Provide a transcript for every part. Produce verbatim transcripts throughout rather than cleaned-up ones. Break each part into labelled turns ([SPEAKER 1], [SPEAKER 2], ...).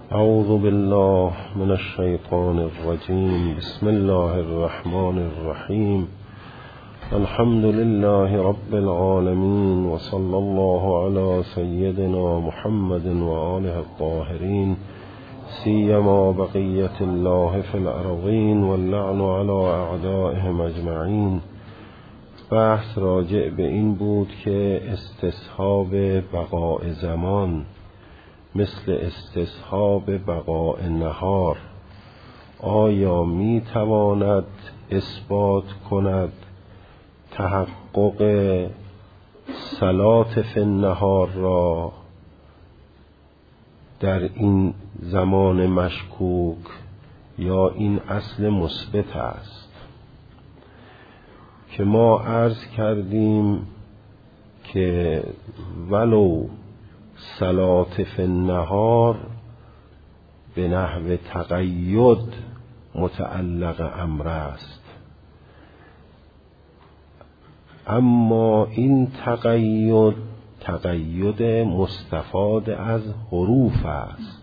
[SPEAKER 1] اعوذ بالله من الشیطان الرجیم. بسم الله الرحمن الرحیم. الحمد لله رب العالمین و صلی الله علی سیدنا محمد و آله الطاهرین سیما بقیة الله فی الارضین واللعن علی اعدائهم اجمعین. بحث راجع به این بود که استصحاب بقاء زمان مثل استصحاب بقاء نهار آیا می تواند اثبات کند تحقق صلات فی النهار را در این زمان مشکوک، یا این اصل مثبت است که ما عرض کردیم که ولو صلات فی النهار به نحو تقید متعلق امر است، اما این تقید تقید مستفاد از حروف است،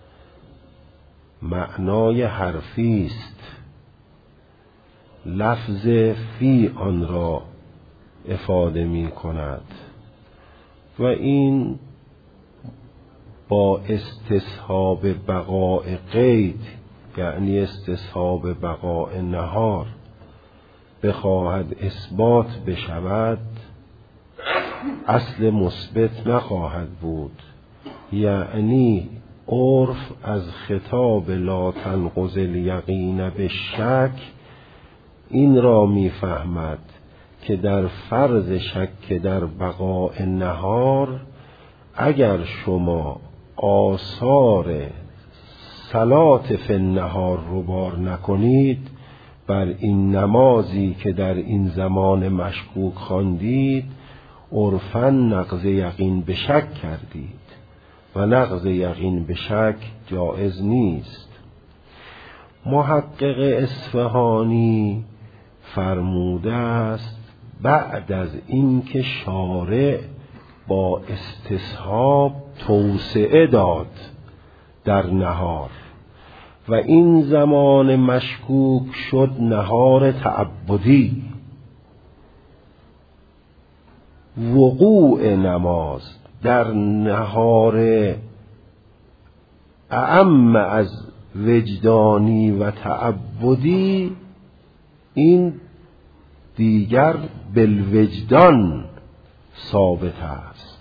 [SPEAKER 1] معنای حرفی است، لفظ فی آن را افاده می کند و این با استصحاب بقاء قید یعنی استصحاب بقاء نهار بخواهد اثبات بشود اصل مثبت نخواهد بود، یعنی عرف از خطاب لا تنقض الیقین بالشک این را میفهمد که در فرض شک در بقاء نهار اگر شما آثار صلات فی النهار رو بار نکنید، بر این نمازی که در این زمان مشکوک خواندید عرفاً نقض یقین به شک کردید و نقض یقین به شک جایز نیست. محقق اصفهانی فرموده است بعد از این که شارع با استصحاب توسعه داد در نهار و این زمان مشکوک شد نهار تعبدی، وقوع نماز در نهار اعم از وجدانی و تعبدی این دیگر بالوجدان ثابت است.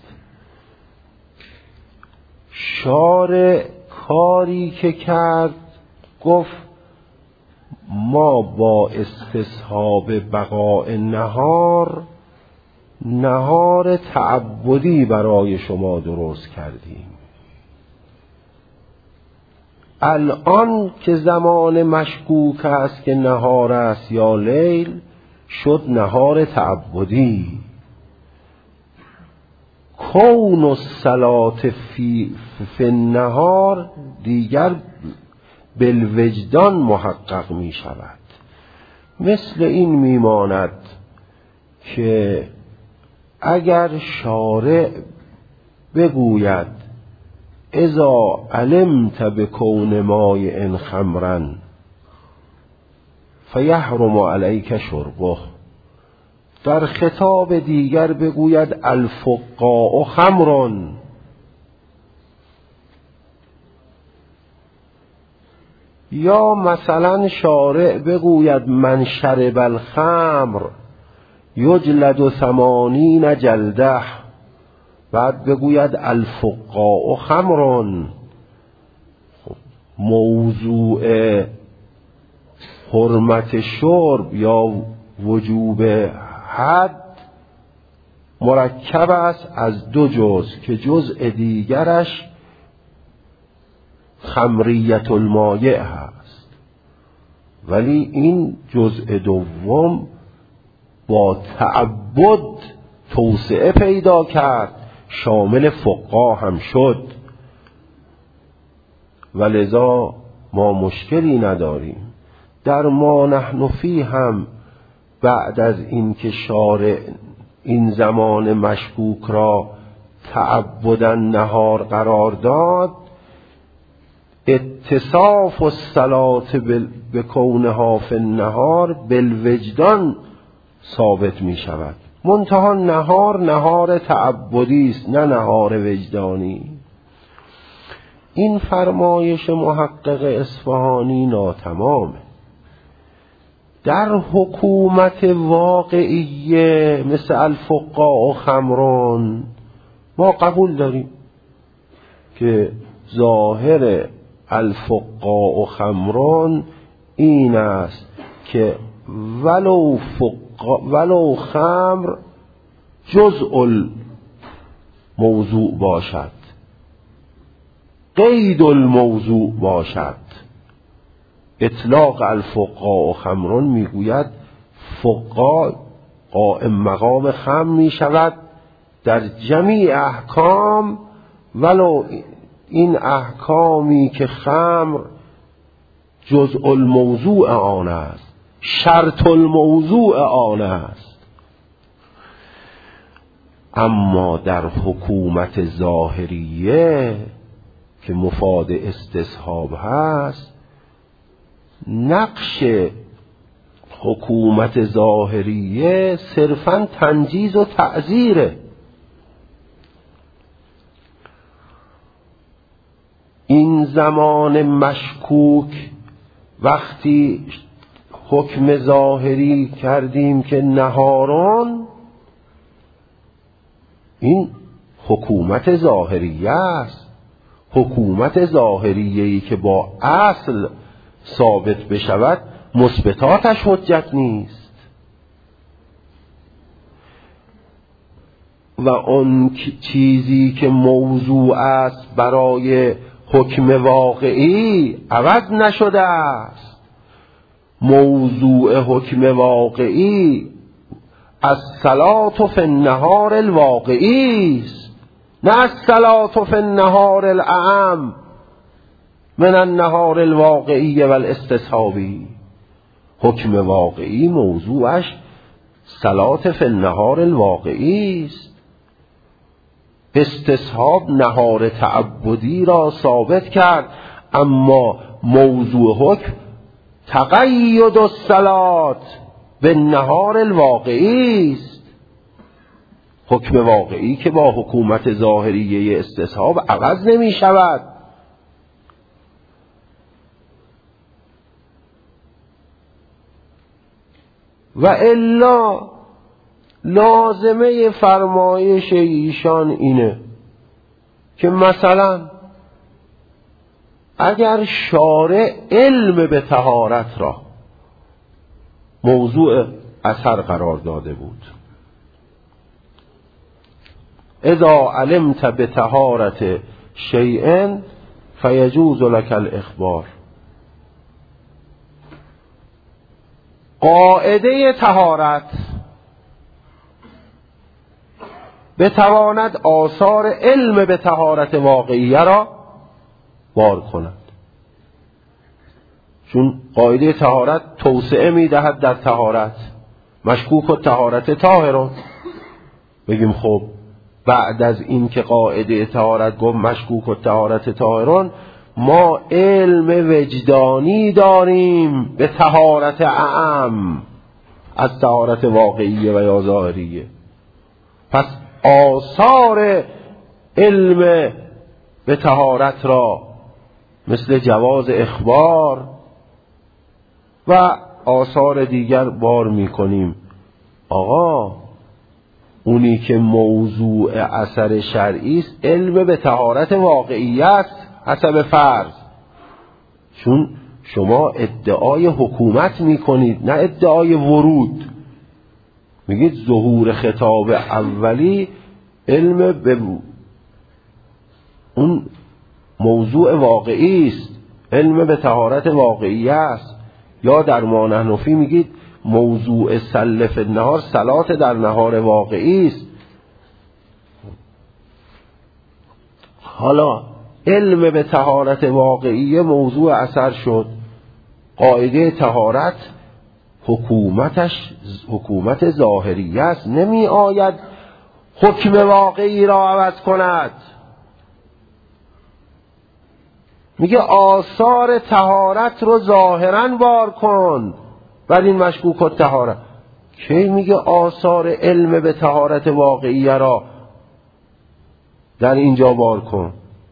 [SPEAKER 1] شارع کاری که کرد گفت ما با استصحاب بقاء نهار نهار تعبدی برای شما درست کردیم. الان که زمان مشکوک است که نهار است یا لیل شد نهار تعبدی. کون الصلات فی فی النهار دیگر بالوجدان محقق می شود. مثل این می ماند که اگر شارع بگوید اذا علمت بکون ماء خمرا فیحرم علیک شربه، در خطاب دیگر بگوید الفقاء خمر، یا مثلا شارع بگوید من شرب الخمر یجلد ثمانین جلده، بعد بگوید الفقاء خمر. موضوع حرمت شرب یا وجوب حد مرکب است از دو جزء که جزء دیگرش خمریت المایع هست، ولی این جزء دوم با تعبد توسعه پیدا کرد، شامل فقها هم شد، ولذا ما مشکلی نداریم. در ما نحن فی هم بعد از این که شارع این زمان مشکوک را تعبداً نهار قرار داد، اتصاف الصلاة به کونها فی النهار بالوجدان ثابت می شود. منتها نهار نهار تعبدی است، نه نهار وجدانی. این فرمایش محقق اصفهانی ناتمامه. در حکومت واقعیه مثل الفقاء و خمران ما قبول داریم که ظاهر الفقاء و خمران این است که ولو فقا ولو خمر جزء الموضوع باشد، قید الموضوع باشد. اطلاق الفقاء و خمران میگوید فقاء قائم مقام خمر می شود در جمیع احکام، ولو این احکامی که خمر جزء الموضوع آن است، شرط الموضوع آن است. اما در حکومت ظاهریه که مفاد استصحاب هست، نقش حکومت ظاهریه صرفاً تنجیز و تعزیره. این زمان مشکوک وقتی حکم ظاهری کردیم که نهاران، این حکومت ظاهریه است. حکومت ظاهریه‌ای که با اصل ثابت بشود مثبتاتش حجت نیست. و اون چیزی که موضوع است برای حکم واقعی عوض نشده است. موضوع حکم واقعی الصلاة فی النهار الواقعی است، نه الصلاة فی النهار الاعم من النهار الواقعی و الاستصحابی. حکم واقعی موضوعش صلاة فی النهار الواقعی است. استصحاب نهار تعبدی را ثابت کرد، اما موضوع حکم تقید الصلاة بالنهار الواقعی است. حکم واقعی که با حکومت ظاهریه استصحاب عوض نمی شود. و الا لازمه فرمایش ایشان اینه که مثلا اگر شارع علم به طهارت را موضوع اثر قرار داده بود، اذا علمت به طهارت شیء فیجوز لک الاخبار، قاعده طهارت بتواند آثار علم به طهارت واقعیه را بار کند. چون قاعده طهارت توسعه میدهد در طهارت. مشکوک و طهارت طاهرون. بگیم خب بعد از این که قاعده طهارت گفت مشکوک و طهارت طاهرون، ما علم وجدانی داریم به طهارت اعم از طهارت واقعیه و یا ظاهریه. پس آثار علم به طهارت را مثل جواز اخبار و آثار دیگر بار می کنیم. آقا اونی که موضوع اثر شرعی است علم به طهارت واقعی است حسب فرض. چون شما ادعای حکومت می کنید، نه ادعای ورود. میگید ظهور خطاب اولی علم به اون موضوع واقعی است، علم به طهارت واقعی است. یا در ما نحن فی میگید موضوع سلف النهار صلات در نهار واقعی است. حالا علم به طهارت واقعی موضوع اثر شد، قاعده طهارت حکومتش حکومت ظاهریه است، نمی آید حکم واقعی را عوض کند. میگه آثار طهارت رو ظاهراً بار کن بر این مشکوک الطهارت. کی میگه آثار علم به طهارت واقعیه را در اینجا بار کن؟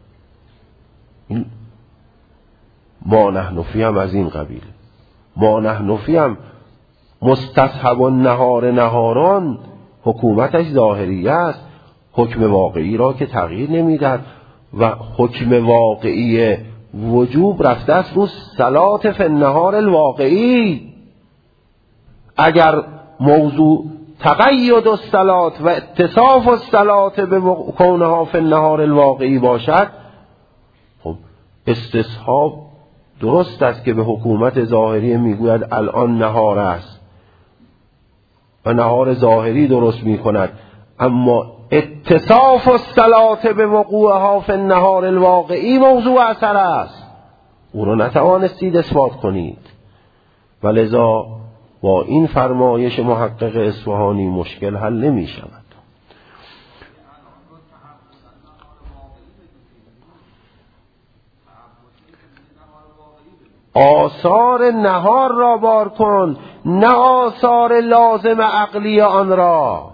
[SPEAKER 1] ما نحنفی هم از این قبیل. ما نحنفی هم مستصحب النهار نهاران حکومتش ظاهریه است، حکم واقعی را که تغییر نمیدهد و حکم واقعی وجوب رفته است رو صلات فی النهار الواقعی. اگر موضوع تقید الصلات و اتصاف الصلات به کونها فی النهار الواقعی باشد، خب استصحاب درست است که به حکومت ظاهری میگوید الان نهار است و نهار ظاهری درست میکند، اما اتصاف الصلات به وقوعها فی النهار الواقعی موضوع اثر است، او را نتوانستید اثبات کنید. ولذا با این فرمایش محقق اصفهانی مشکل حل نمی شود. آثار نهار را بار کن، نه آثار لازم عقلی آن را.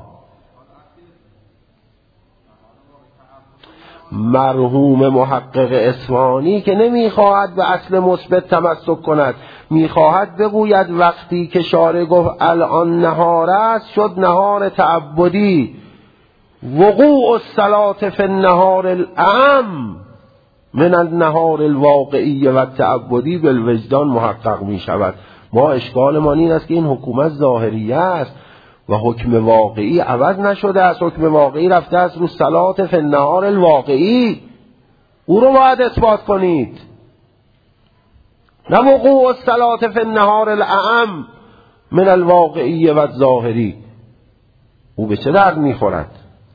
[SPEAKER 1] مرحوم محقق اصفهانی که نمیخواهد به اصل مثبت تمسک کند، میخواهد بگوید وقتی که شارع گفت الان نهار است شد نهار تعبدی، وقوع الصلاة فی النهار الاعم من النهار الواقعی و تعبدی بالوجدان محقق می شود. ما اشکال ما این است که این حکومت ظاهریه است و حکم واقعی عوض نشده است. حکم واقعی رفته است رو صلات فی النهار الواقعی، او رو باید اثبات کنید، نه وقوع الصلات فی النهار الاعم من الواقعی و الظاهری. او به چه درد میخورد؟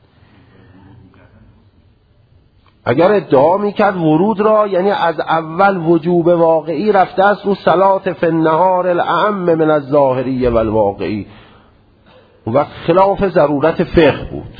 [SPEAKER 1] اگر ادعا میکرد ورود را یعنی از اول وجوب واقعی رفته است رو صلات فی النهار الاعم من الظاهری و الواقعی، و خلاف ضرورت فقه بود.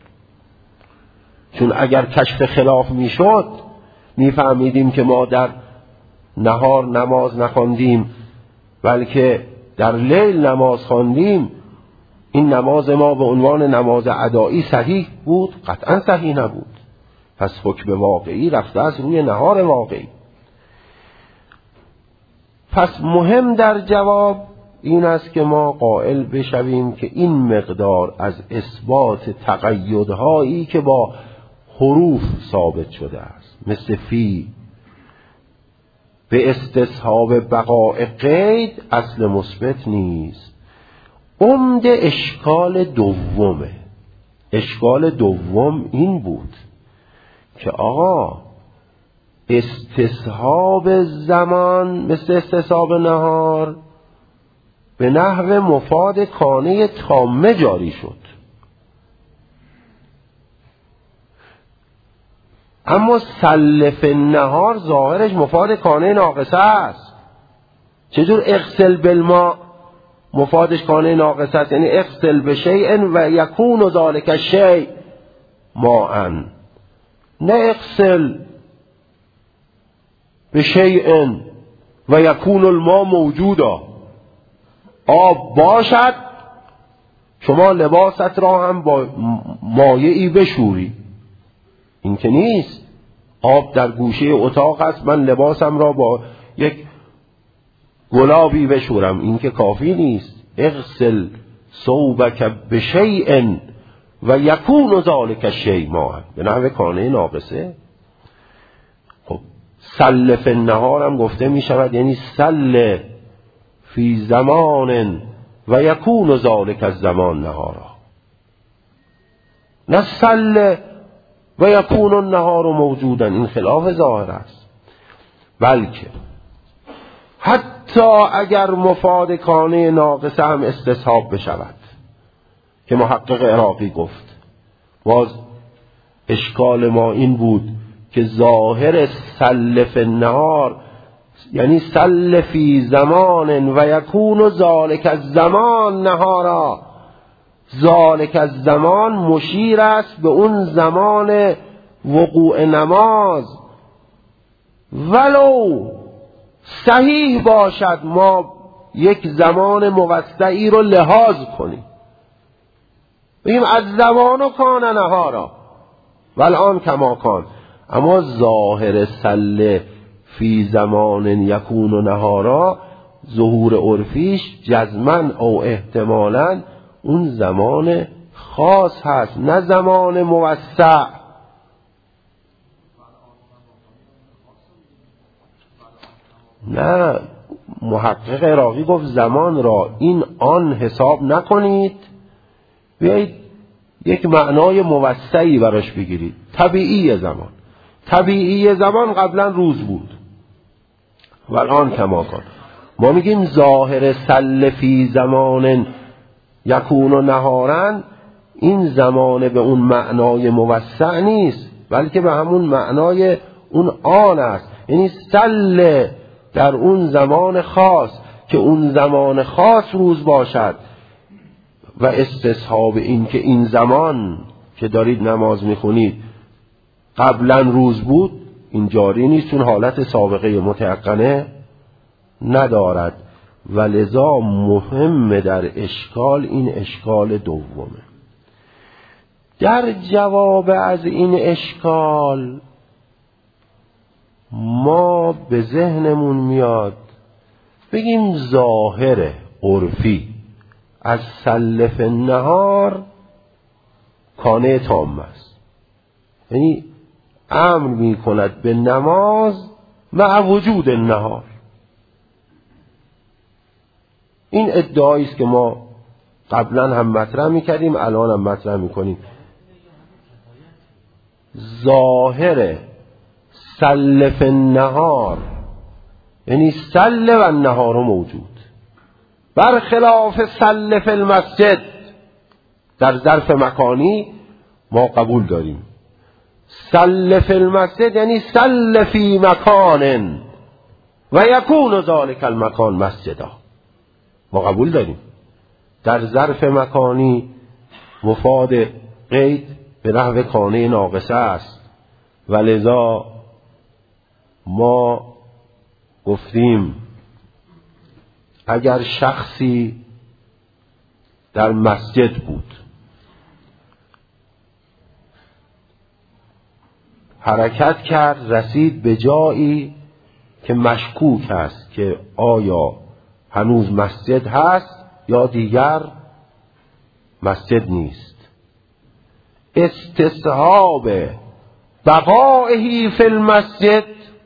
[SPEAKER 1] چون اگر کشف خلاف میشد میفهمیدیم که ما در نهار نماز نخواندیم بلکه در لیل نماز خواندیم، این نماز ما به عنوان نماز ادایی صحیح بود؟ قطعا صحیح نبود. پس حکم واقعی رفته از روی نهار واقعی. پس مهم در جواب این است که ما قائل بشویم که این مقدار از اثبات تقیدهایی که با حروف ثابت شده است مثل فی به استصحاب بقاء قید اصل مثبت نیست. عمده اشکال دومه. اشکال دوم این بود که آقا استصحاب زمان مثل استصحاب نهار به نحو مفاد کانه تامه جاری شد، اما سلف نهار ظاهرش مفاد کانه ناقصه است. چجور اغسل بالماء مفادش کانه ناقصه است؟ یعنی اغسل بشیء و یکون ذلک الشیء ماء، نه اغسل بشیء و یکون الماء موجودا. آب باشد شما لباست را هم با مایعی بشوری، این که نیست. آب در گوشه اتاق است، من لباسم را با یک گلابی بشورم، این که کافی نیست. اغسل ثوبک بشیء و یکون ذلک الشیء ماء، به نحو کانه ناقصه. خب سل فی النهار هم گفته می شود یعنی سل فی زمان و یکون ذلک الزمان نهارا، نه سل و یکون النهار موجودا. این خلاف ظاهر است. بلکه حتی اگر مفاد کانه ناقصه هم استصحاب بشود که محقق عراقی گفت، باز اشکال ما این بود که ظاهر سل فی النهار یعنی سل فی زمان و یکون ذالک الزمان نهارا. ذالک الزمان مشیر است به اون زمان وقوع نماز ولو صحیح باشد ما یک زمان موسعی رو لحاظ کنیم، بگیم از زمان و کان نهارا والآن کما کان، اما ظاهر سله فی زمان یکون و نهارا ظهور عرفیش جزمن او احتمالاً اون زمان خاص هست نه زمان موسع. نه، محقق عراقی گفت زمان را این آن حساب نکنید، بیایید یک معنای موسعی براش بگیرید. طبیعی زمان، طبیعی زمان قبلا روز بود و الان کما کن. ما میگیم ظاهر سل فی زمان یکون و نهارن، این زمان به اون معنای موسع نیست بلکه به همون معنای اون آن است، یعنی سل در اون زمان خاص که اون زمان خاص روز باشد. و استصحاب این که این زمان که دارید نماز میخونید قبلا روز بود این جاری نیست، چون حالت سابقه متیقنه ندارد. و لذا مهم در اشکال این اشکال دومه. در جواب از این اشکال ما به ذهنمون میاد بگیم ظاهر عرفی از سلف نهار کانه تام است، یعنی امر می کند به نماز مع وجود نهار. این ادعایی است که ما قبلا هم مطرح می کردیم الان هم مطرح می کنیم. ظاهر سلف النهار یعنی سل و النهار موجود، برخلاف سلف المسجد در ظرف مکانی ما قبول داریم. سلف المسجد یعنی سل فی مکان و یکون ذالک المکان مسجدا، ما قبول داریم. در ظرف مکانی مفاد قید به نحو کانه ناقصه است و لذا ما گفتیم اگر شخصی در مسجد بود حرکت کرد رسید به جایی که مشکوک است که آیا هنوز مسجد هست یا دیگر مسجد نیست، استصحاب بقائه فی المسجد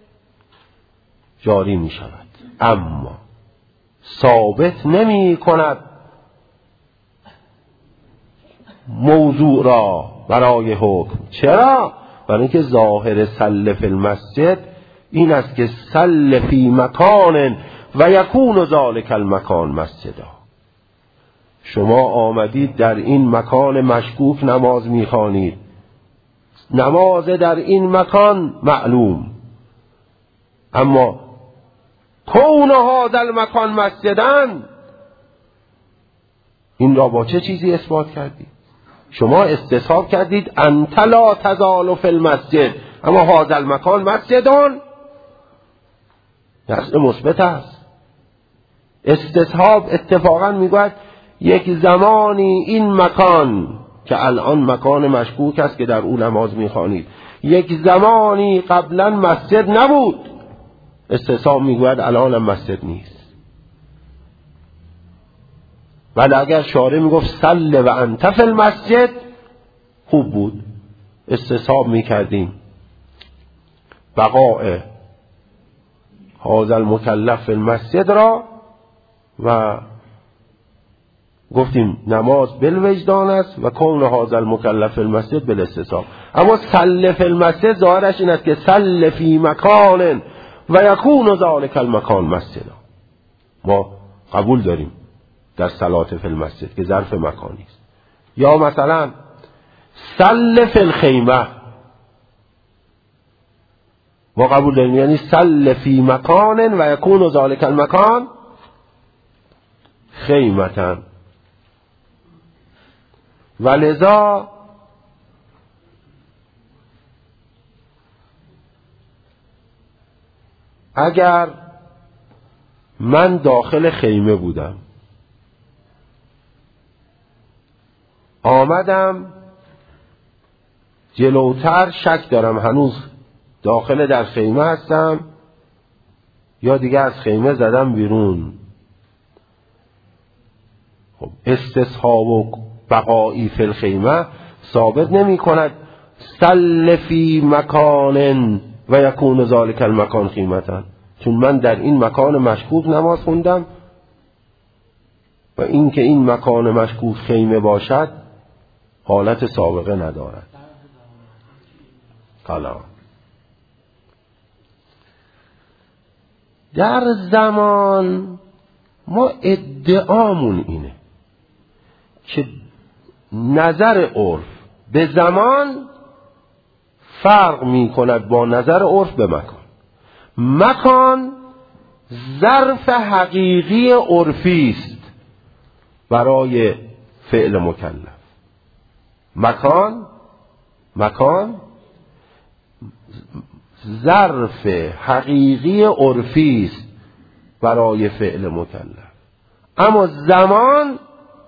[SPEAKER 1] جاری می شود، اما ثابت نمی کند موضوع را برای حکم. چرا؟ برای اینکه ظاهر سل فی المسجد این است که سل فی مکان و یکون ذالک المکان مسجدا. شما آمدید در این مکان مشکوک نماز میخوانید، نماز در این مکان معلوم، اما کون هذا المکان مسجدن این را با چه چیزی اثبات کردید؟ شما استصحاب کردید انت لا تزال فی المسجد، اما هذا المکان مسجدان اصل مثبت است. استصحاب اتفاقا میگوید یک زمانی این مکان که الان مکان مشکوک است که در او نماز میخوانید یک زمانی قبلا مسجد نبود، استصحاب میگوید الان هم مسجد نیست. ولی اگر شارع میگفت صل و انت فی المسجد خوب بود، استصحاب میکردیم بقاء هذا المکلف فی المسجد را و گفتیم نماز بالوجدان است و کون هذا المکلف فی المسجد بالاستصحاب. اما صل فی المسجد ظاهرش این است که صل فی مکان و یکون ذالک المکان مسجدا. ما قبول داریم در صلات فی المسجد که ظرف مکانی است. یا مثلا صل فی الخیمه ما قبول داریم، یعنی صل فی مکان و یکون ذالک المکان خیمتا. ولذا اگر من داخل خیمه بودم، آمدم جلوتر، شک دارم هنوز داخل در خیمه هستم یا دیگه از خیمه زدم بیرون. خب استصحاب و بقایی فی الخیمه ثابت نمی کند صل فی مکان و یکون ذالک المکان خیمتن، چون من در این مکان مشکوک نماز خوندم و این که این مکان مشکوک خیمه باشد حالت سابقه ندارد. حالا در زمان ما ادعامون اینه که نظر عرف به زمان فرق می کند با نظر عرف به مکان. مکان ظرف حقیقی عرفی است برای فعل مکلف. مکان مکان ظرف حقیقی عرفی است برای فعل مکلف، اما زمان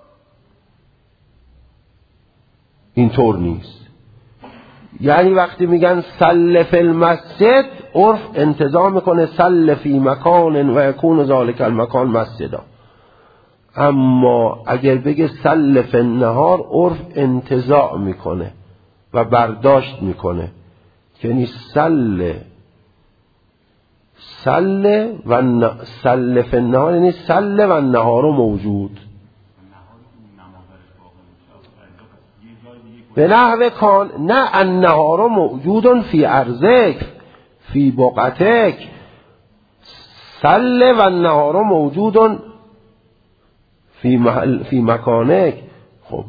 [SPEAKER 1] اینطور نیست. یعنی وقتی میگن صل فی المسجد، عرف انتزاع میکنه صل فی مکان و یکون ذالک المکان مسجدا، اما اگر بگه صل فی النهار، عرف انتزاع میکنه و برداشت میکنه، یعنی صل صل و صل فی النهار یعنی صل و النهار موجود به نحو کان، نه النهار موجود فی ارضک فی بقعتک، صل و النهار موجود فی محل فی مکانک. خب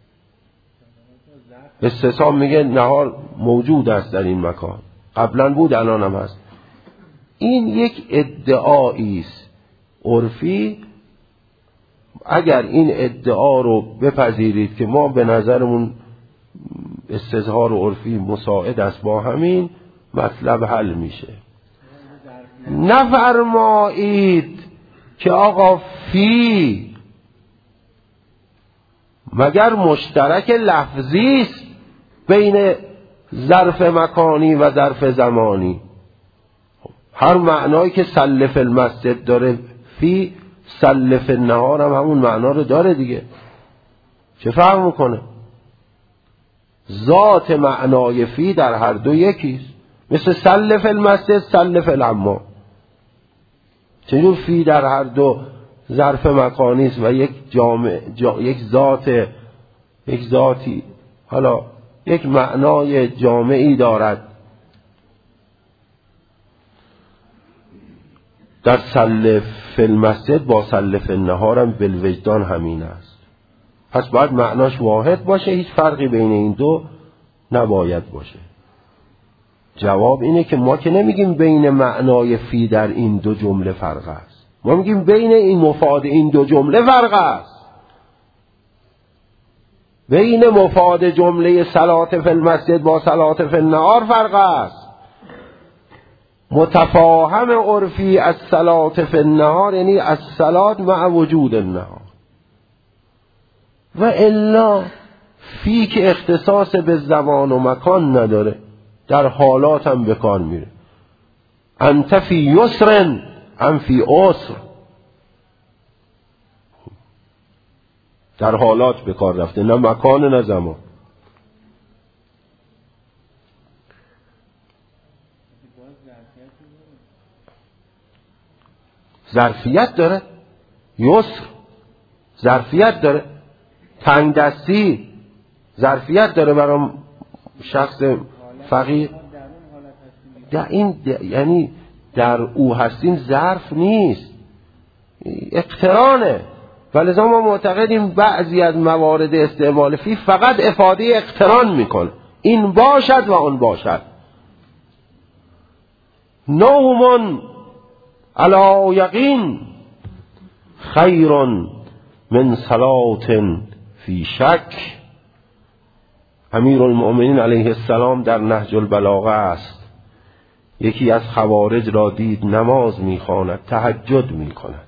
[SPEAKER 1] استثاب میگه نهار موجود است در این مکان، قبلا بود الان هم هست. این یک ادعایی است عرفی. اگر این ادعا رو بپذیرید که ما به نظرمون استظهار عرفی مساعد است با همین مطلب حل میشه. نفرمایید که آقا فی مگر مشترک لفظی است بین ظرف مکانی و ظرف زمانی؟ هر معنایی که صل فی المسجد داره فی صل فی النهار هم همون معنا رو داره دیگه. چه فرق میکنه؟ ذات معنای فی در هر دو یکیست. مثل صل فی المسجد صل فی الحمام. چجور فی در هر دو ظرف مکانی است و یک جامع جا یک ذات یک ذاتی حالا یک معنای جامعی دارد. در صل فی المسجد با صل فی النهار هم بالوجدان همین است. پس باید معناش واحد باشه، هیچ فرقی بین این دو نباید باشه. جواب اینه که ما که نمیگیم بین معنای فی در این دو جمله فرق است، ما میگیم بین این مفاد این دو جمله فرق است. بین مفاد جمله صلات فی المسجد با صلات فی النهار فرق است. متفاهم عرفی از صلات فی النهار یعنی از صلات مع وجود النهار، و الا فی که اختصاص به زمان و مکان نداره، در حالات هم به کار میره. انت فی یسر ام فی عسر، در حالات به کار رفته، نه مکان نه زمان. ظرفیت داره، یسر ظرفیت داره، تنگ دستی ظرفیت داره برای شخص فقیر. در این یعنی در او هستین ظرف نیست، اقترانه. ولذا ما معتقدیم بعضی از موارد استعمال فی فقط افاده اقتران میکنه، این باشد و اون باشد. نوم علی یقین خیر من صلات فی شک. امیر المؤمنین علیه السلام در نهج البلاغه است یکی از خوارج را دید نماز میخواند تهجد میکند،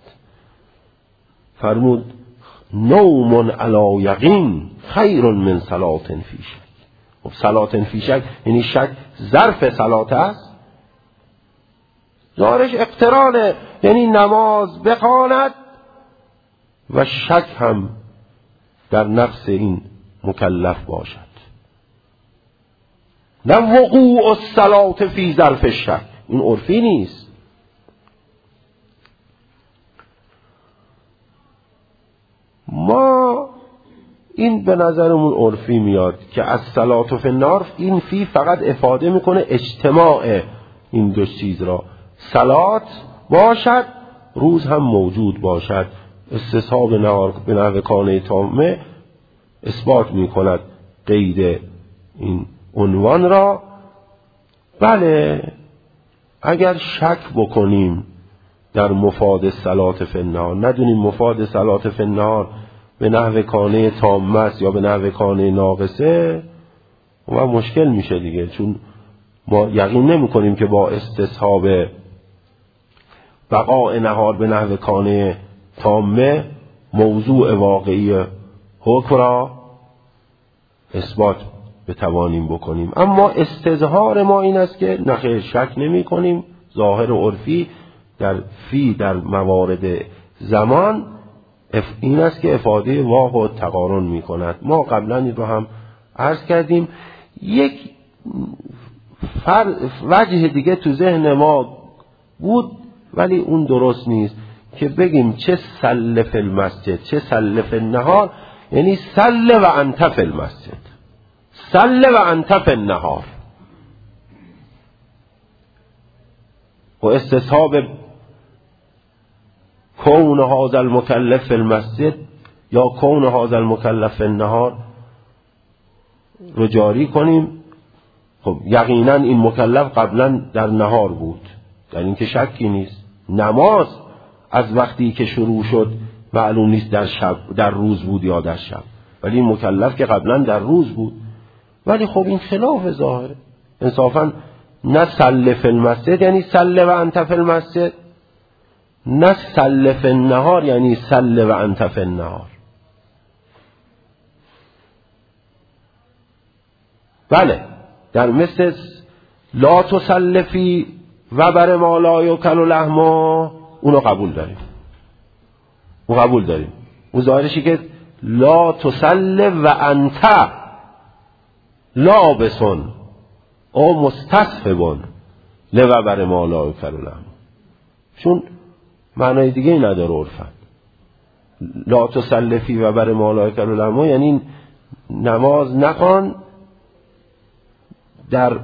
[SPEAKER 1] فرمود نوم علی یقین خیر من صلات فی شک. خب صلات فی شک یعنی شک ظرف صلات است، ظاهرش اقترانه، یعنی نماز بخواند و شک هم در نفس این مکلف باشد. نه وقوع الصلات فی ظرف شک، این عرفی نیست. ما این به نظرمون عرفی میاد که از صلات فی النهار، این فی فقط افاده میکنه اجتماع این دو چیز را، صلات باشد روز هم موجود باشد. استصحاب نهار به نحو کانه تامه اثبات میکند قید این عنوان را. بله اگر شک بکنیم در مفاد صلات فی النهار، ندونیم مفاد صلات فی النهار به نحو کانه تامه است یا به نحو کانه ناقصه، و مشکل میشه دیگه، چون ما یقین نمی کنیم که با استصحاب بقاء نهار به نحو کانه تامه موضوع واقعی حکم را اثبات بتوانیم بکنیم. اما استظهار ما این است که نخیر شک نمی کنیم، ظاهر عرفی در فی در موارد زمان این است که افاده واقع و تقارن می کند. ما قبلا این رو هم عرض کردیم. یک وجه دیگه تو ذهن ما بود ولی اون درست نیست که بگیم چه صل فی المسجد چه صل فی النهار، یعنی صل و انت فی المسجد، صل و انت فی النهار. و استصحاب کون هذا المکلف فی المسجد یا کون هذا المکلف فی النهار رو جاری کنیم. خب یقینا این مکلف قبلا در نهار بود، در این که شکی نیست. نماز از وقتی که شروع شد معلوم نیست در شب در روز بود یا در شب، ولی این مکلف که قبلا در روز بود. ولی خب این خلاف ظاهره. انصافا نه صل فی المسجد یعنی صل و انت فی المسجد، نه صل فی النهار یعنی صل و انت فی النهار. بله در مثل لا تصل فی و بر ما لا یاکل لحما اونو قبول داریم، اون قبول داریم. اون ظاهرشی که لا تصل و انت لابسون او مستصحبون لو بر ما لا یاکل لحما، چون معنای دیگه ای نداره عرفاً. لا تصل فی و بر ما لا یاکل لحما یعنی نماز نخوان در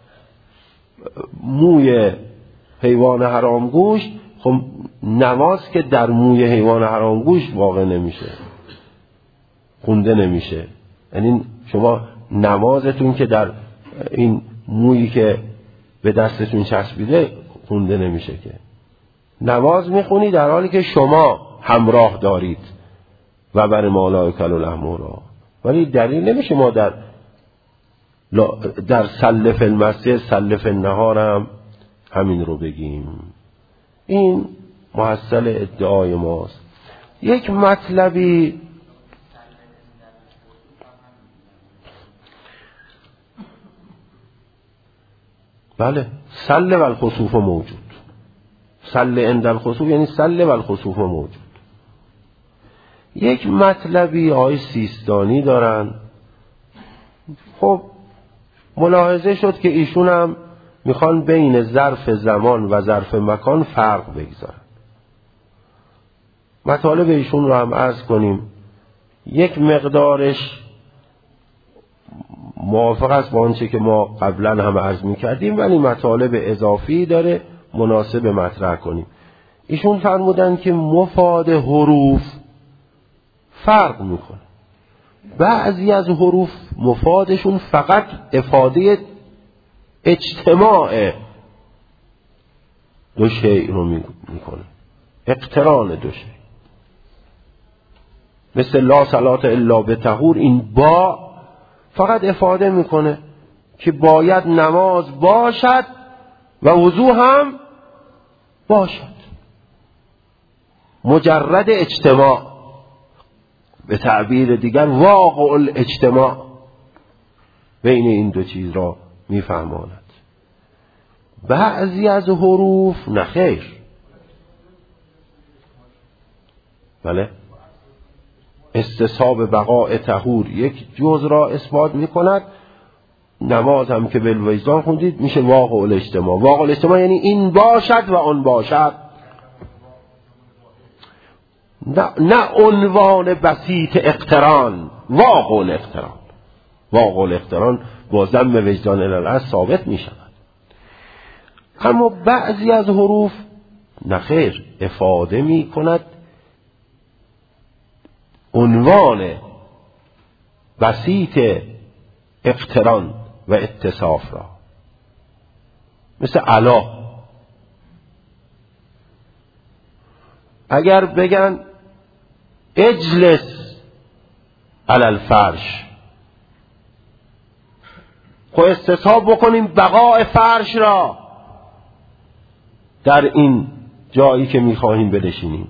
[SPEAKER 1] موی حیوان حرام گوشت. خب نماز که در موی حیوان حرام گوشت واقع نمیشه، خونده نمیشه. یعنی شما نمازتون که در این مویی که به دستتون چسبیده خونده نمیشه، که نماز میخونی در حالی که شما همراه دارید و بر ما لا یاکل لحما را. ولی دلیل نمیشه ما در در صل فی المسجد صل فی النهار هم همین رو بگیم. این محصل ادعای ماست. یک مطلبی بله صل و الخسوف موجود، صل عند الخسوف یعنی صل و الخسوف موجود. یک مطلبی آقای سیستانی دارن. خب ملاحظه شد که ایشون هم میخوان بین ظرف زمان و ظرف مکان فرق بگذارن. مطالب ایشون رو هم عرض کنیم. یک مقدارش موافق است با آنچه که ما قبلا هم عرض میکردیم، ولی مطالب اضافی داره مناسب مطرح کنیم. ایشون فرمودن که مفاد حروف فرق میکنه. بعضی از حروف مفادشون فقط افاده اجتماع دو شیء رو میکنه، اقتران دو شیء. مثل لا صلاة الا بطهور، این با فقط افاده میکنه که باید نماز باشد و وضوح هم باشد. مجرد اجتماع، به تعبیر دیگر واقع الاجتماع بین این دو چیز را میفهماند. بعضی از حروف نخیر. بله، استصحاب بقاء طهور یک جز را اثبات می کند. نماز هم که بالوجدان خوندید میشه واقع الاجتماع. واقع الاجتماع یعنی این باشد و آن باشد، نه, نه عنوان بسیط اقتران. واقع الاقتران، واقع الاقتران با ضم وجدان الاصل ثابت می شود. اما بعضی از حروف نخیر، افاده می کند عنوان بسیط اقتران و اتصاف را، مثل علا. اگر بگن اجلس علی الفرش، خب استصحاب بکنیم بقاء فرش را در این جایی که میخواهیم بنشینیم.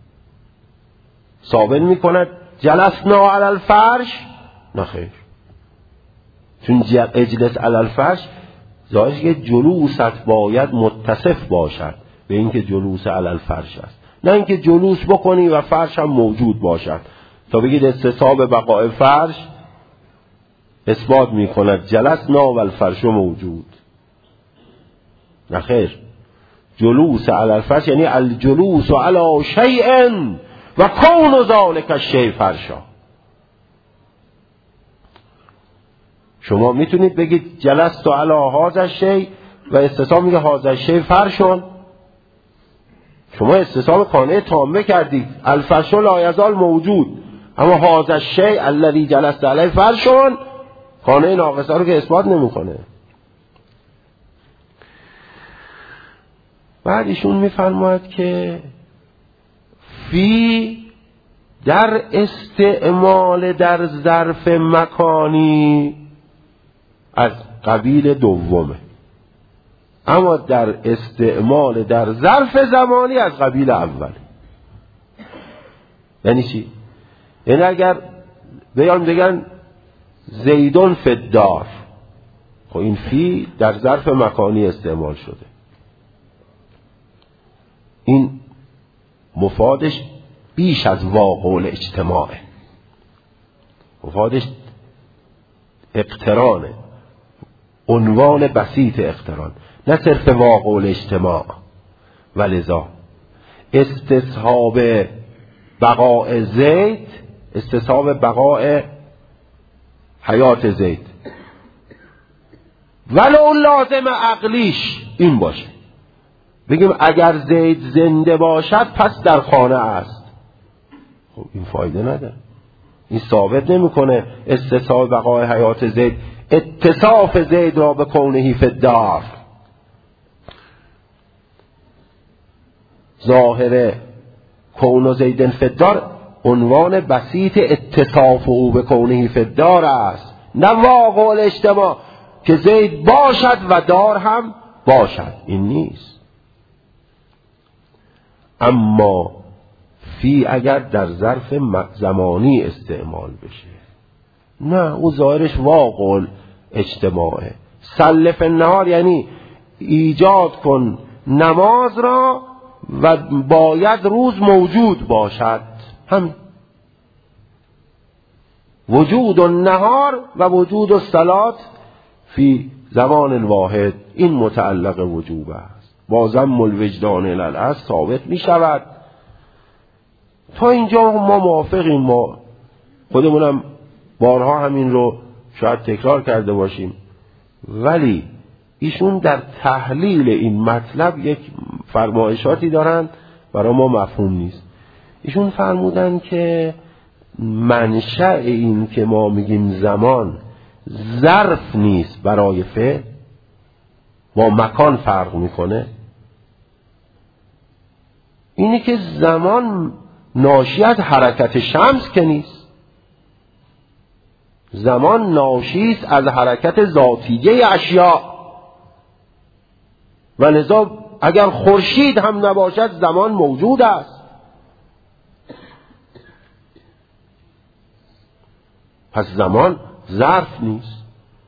[SPEAKER 1] ثابت میکند جلسنا علی الفرش؟ نخیر، چون اجلس علی الفرش ظاهرش که جلوست باید متصف باشد به اینکه جلوس علی الفرش است، نه اینکه جلوس بکنی و فرش هم موجود باشد. تا بگید استصحاب بقاء فرش، اثبات میکند جلسنا و الفرش موجود. نخیر، جلوس علی الفرش یعنی الجلوس علی شیء و کون ذلک الشیء فرشا. شما میتونید بگید جلست علی هذا الشیء و استصحاب میگه هذا الشیء فرشون. شما استصحاب کانه تامه کردید، الفرش لا یزال موجود، اما هذا الشیء الذی جلست علیه فرشون کانه ناقصه رو که اثبات نمیکنه. بعد ایشون میفرماید که فی در استعمال در ظرف مکانی از قبیل دومه، اما در استعمال در ظرف زمانی از قبیل اوله. یعنی چی؟ یعنی اگر بیان بگن زیدون فی الدار، خب این فی در ظرف مکانی استعمال شده، این مفادش بیش از واقع الاجتماعه، مفادش اقترانه، عنوان بسیط اقتران، نه صرف واقع الاجتماع. ولذا استصحاب بقاء زید، استصحاب بقاء حیات زید ولو لازم عقلیش این باشه، بگیم اگر زید زنده باشد پس در خانه است، خب این فایده نداره، این ثابت نمیکنه استصحاب بقاء حیات زید اتصاف زید را به کونه فی الدار. ظاهر کون زید فی الدار عنوان بسیط اتصاف او به کونه فی الدار است، نه واقع الاجتماع که زید باشد و دار هم باشد، این نیست. اما فی اگر در ظرف زمانی استعمال بشه، نه، او ظاهرش واقع اجتماعه. سلف النهار یعنی ایجاد کن نماز را و باید روز موجود باشد، هم وجود النهار و وجود الصلات فی زمان واحد، این متعلق وجوب است، با ضم الوجدان الی الاصل ثابت می شود. تا اینجا ما موافقیم، ما خودمونم بارها همین رو شاید تکرار کرده باشیم، ولی ایشون در تحلیل این مطلب یک فرمایشاتی دارن برای ما مفهوم نیست. ایشون فرمودن که منشأ این که ما میگیم زمان ظرف نیست برای فعل، با مکان فرق میکنه، اینی که زمان ناشی از حرکت شمس که نیست، زمان ناشی است از حرکت ذاتیه اشیاء. و لذا اگر خورشید هم نباشد زمان موجود است. پس زمان ظرف نیست.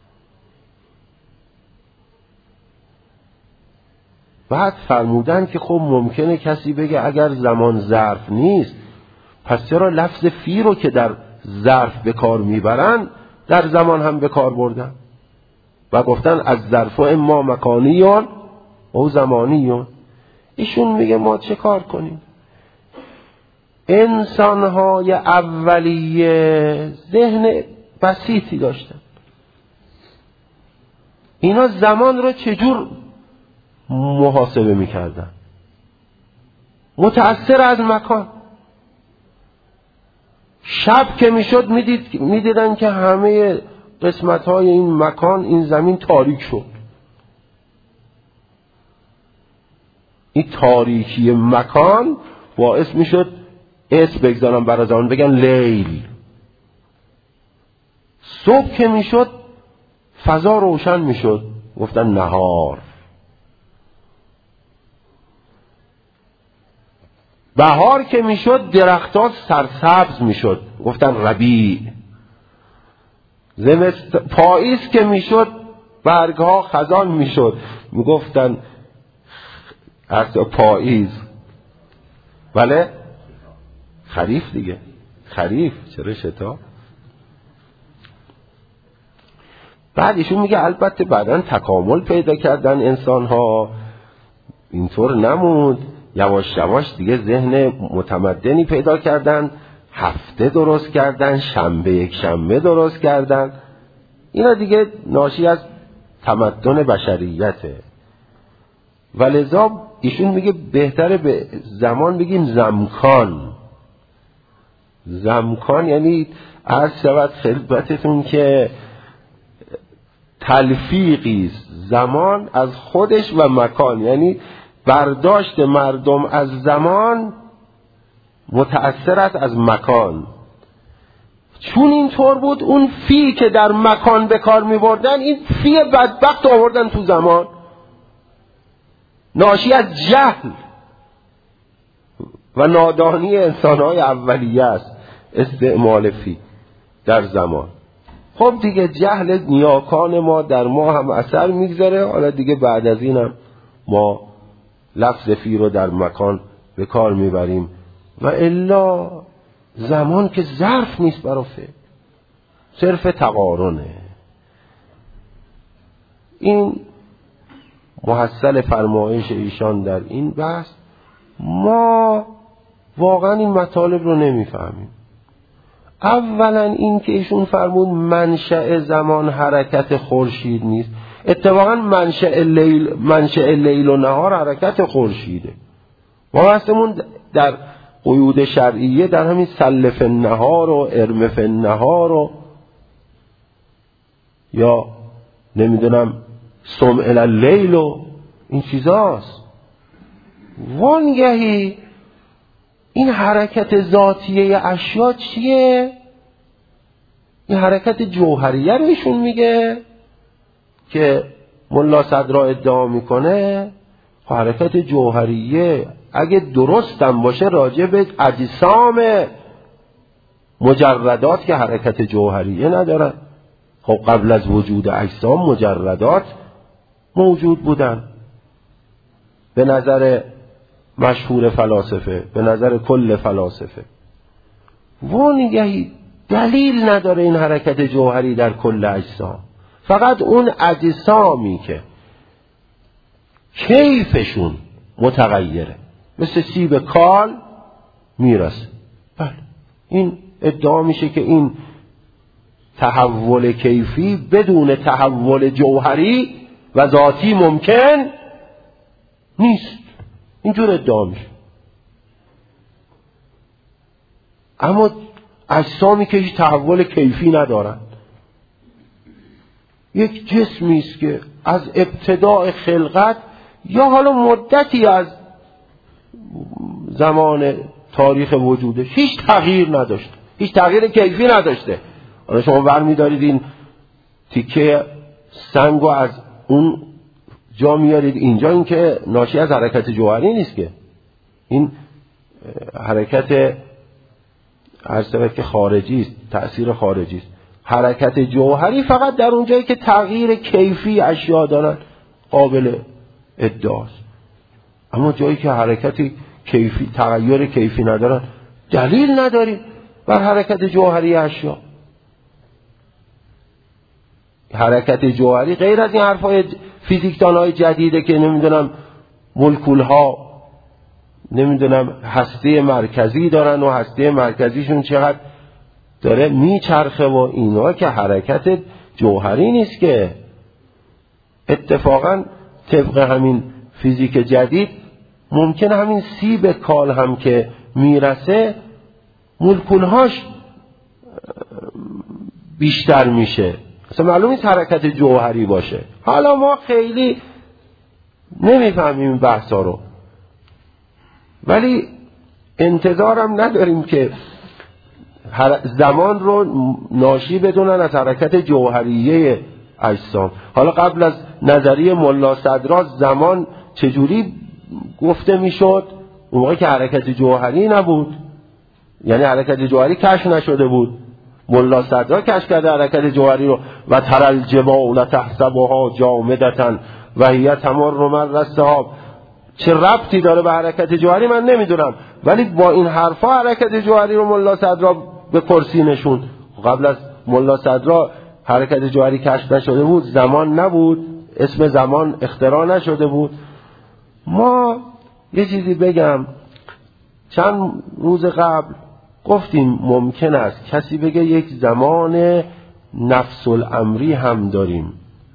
[SPEAKER 1] بعد فرمودن که خب ممکنه کسی بگه اگر زمان ظرف نیست پس چرا لفظ فی رو که در ظرف به کار میبرن در زمان هم به کار بردن و گفتن از ظرف اما مکانیون او زمانیون. ایشون میگه ما چه کار کنیم؟ انسانهای اولیه ذهن بسیطی داشتن. اینا زمان رو چجور محاسبه میکردن؟ متأثر از مکان. شب که میشد میدید میدیدن که همه قسمت‌های این مکان، این زمین تاریک شد. این تاریکی مکان باعث میشد اسم بگذارن برای زمان، بگن لیل. صبح که میشد فضا روشن میشد، گفتن نهار. بهار که میشد درختات سرسبز میشد، گفتن ربیع. زمست پاییز که میشد برگها خزان میشد، میگفتن پاییز. بله خریف دیگه، خریف، چرا شتا؟ بعد ایشون میگه البته بعداً تکامل پیدا کردن انسان ها، اینطور نمود، یواش یواش دیگه ذهن متمدنی پیدا کردن، هفته درست کردن، شنبه یک شنبه درست کردن. اینا دیگه ناشی از تمدن بشریته. ولذا ایشون میگه بهتره به زمان بگیم زمکان. زمکان یعنی عرض شود خدمتتون که تلفیقی زمان از خودش و مکان، یعنی برداشت مردم از زمان متأثر است از مکان. چون اینطور بود اون فی که در مکان به کار می بردن، این فی بدبخت آوردن تو زمان، ناشی از جهل و نادانی انسانهای اولیه است استعمال فی در زمان. خب دیگه جهل نیاکان ما در ما هم اثر میگذاره. حالا دیگه بعد از اینم ما لفظ فی رو در مکان به کار میبریم و الا زمان که ظرف نیست برای فعل، صرف تقارنه. این محصل فرمایش ایشان در این بحث. ما واقعا این مطالب رو نمیفهمیم. اولا این که ایشون فرمود منشأ زمان حرکت خورشید نیست، اتفاقا منشأ لیل منشأ لیل و نهار حرکت خورشیده. ما بحثمون در قیود شرعیه در همین سلف النهار و ارمف النهار و یا نمیدونم سمع اللیل و این چیزاست. وانگهی این حرکت ذاتیه اشیا چیه؟ این حرکت جوهریه رو ایشون میگه که ملا صدرا ادعا میکنه. حرکت جوهریه اگه درستم باشه راجع به اجسام مجردات که حرکت جوهریه ندارن. خب قبل از وجود اجسام مجردات موجود بودن به نظر مشهور فلاسفه، به نظر کل فلاسفه. وانگهی دلیل نداره این حرکت جوهری در کل اجسام، فقط اون اجسامی که کیفشون متغیره مثل سیب کال میرسه. بله این ادعا میشه که این تحول کیفی بدون تحول جوهری و ذاتی ممکن نیست. اینجور ادعا میشه. اما اجسامی که هیچ تحول کیفی ندارن، یک جسمی است که از ابتداء خلقت یا حالا مدتی از زمان تاریخ وجودش هیچ تغییر نداشته، هیچ تغییر کیفی نداشته. حالا شما برمی دارید این تیکه سنگو از اون جا میارید اینجا، این که ناشی از حرکت جوهری نیست، که این حرکت عرض شود که خارجی است، تأثیر خارجی است. حرکت جوهری فقط در اون جایی که تغییر کیفی اشیا دارن قابل ادعاست، اما جایی که حرکتی کیفی، تغییر کیفی ندارن، دلیل نداریم بر حرکت جوهری اشیا. حرکت جوهری غیر از این حرفای فیزیکدان‌های جدیده که نمیدونم مولکول‌ها نمیدونم هسته مرکزی دارن و هسته مرکزیشون چقدر داره میچرخه و اینا، که حرکت جوهری نیست. که اتفاقا طبق همین فیزیک جدید ممکن همین سیب کال هم که میرسه مولکول‌هاش بیشتر میشه، اصلا معلوم نیست حرکت جوهری باشه. حالا ما خیلی نمیفهمیم این بحثا رو، ولی انتظارم نداریم که زمان رو ناشی بدونن از حرکت جوهریه اجسام. حالا قبل از نظریه ملا صدرا زمان چجوری گفته میشد؟ اون موقع که حرکت جوهری نبود، یعنی حرکت جوهری کشف نشده بود. ملا صدرا کشف کرده حرکت جوهری رو. و ترل جبال تحسبها جامدتن و هی تمر مر السحاب. چه ربطی داره به حرکت جوهری من نمیدونم، ولی با این حرفا حرکت جوهری رو ملا صدرا به کرسی نشوند. قبل از ملا صدرا حرکت جوهری کشف نشده بود، زمان نبود، اسم زمان اختراع نشده بود. ما یه چیزی بگم، چند روز قبل گفتیم ممکن است کسی بگه یک زمان نفس الامری هم داریم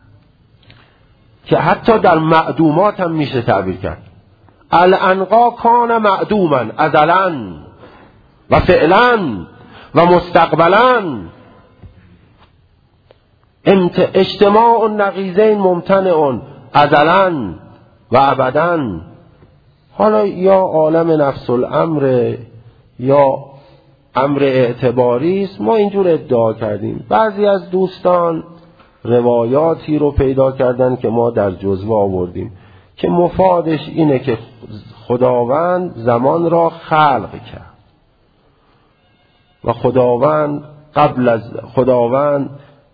[SPEAKER 1] که حتی در معدومات هم میشه تعبیر کرد. الانقا کان معدوما ازلا و فعلا و مستقبلا، اجتماع نقیضین ممتنع ازلا و ابدا. حالا یا عالم نفس الامر یا امر اعتباری است، ما اینجور ادعا کردیم. بعضی از دوستان روایاتی رو پیدا کردن که ما در جزوه آوردیم که مفادش اینه که خداوند زمان را خلق کرد و خداوند قبل از خداوند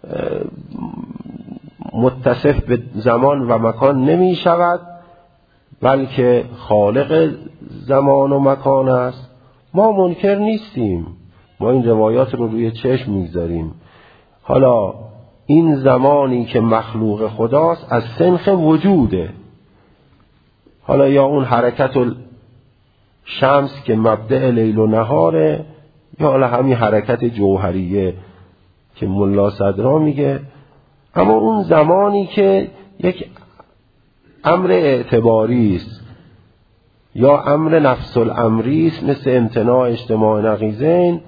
[SPEAKER 1] متصف به زمان و مکان نمی شود، بلکه خالق زمان و مکان است. ما منکر نیستیم، ما این روایات رو روی چشم میگذاریم. حالا این زمانی که مخلوق خداست از سنخ وجوده، حالا یا اون حرکت الشمس که مبدأ لیل و نهاره، یا حالا همین حرکت جوهریه که ملا صدرا میگه. اما اون زمانی که یک امر اعتباری است یا امر نفس الامری است، مثل امتناع اجتماع نقیضین،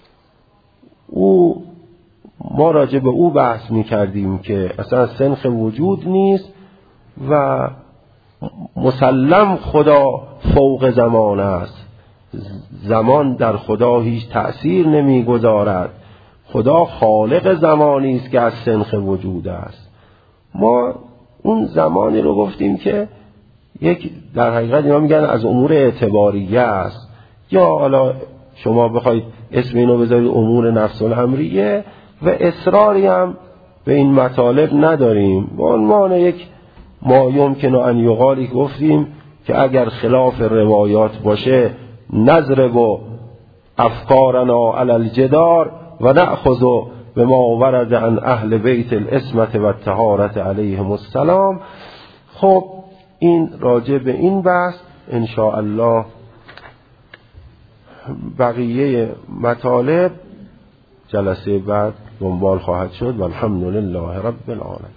[SPEAKER 1] او ما راجع به او بحث میکردیم که اصلا سنخ وجود نیست و مسلم خدا فوق زمان است. زمان در خدا هیچ تأثیر نمیگذارد، خدا خالق زمانی است که از سنخ وجود است. ما اون زمانی رو گفتیم که یک در حقیقت اینا میگن از امور اعتباریه است، یا حالا شما بخواید اسم اینو بذارید امور نفس الامریه، و اصراری هم به این مطالب نداریم. به عنوان یک ما یمکن ان یقالی گفتیم که اگر خلاف روایات باشه نضرب و افکارنا علی الجدار و نأخذ به ما ورد عن اهل بیت العصمت و الطهارة علیهم السلام. خب این راجع به این بحث ان شاء الله بقیه مطالب جلسه بعد دنبال خواهد شد. و الحمد لله رب العالمین.